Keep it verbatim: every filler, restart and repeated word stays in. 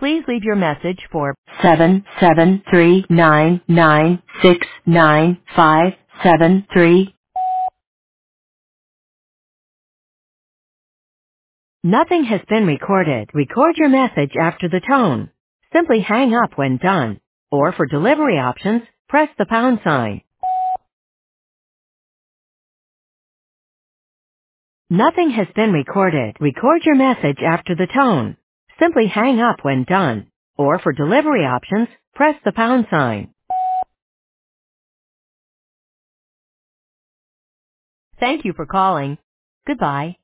Please leave your message for seven seven three nine nine six nine five seven three. Nothing has been recorded. Record your message after the tone. Simply hang up when done. Or for delivery options, press the pound sign. Nothing has been recorded. Record your message after the tone. Simply hang up when done. Or for delivery options, press the pound sign. Thank you for calling. Goodbye.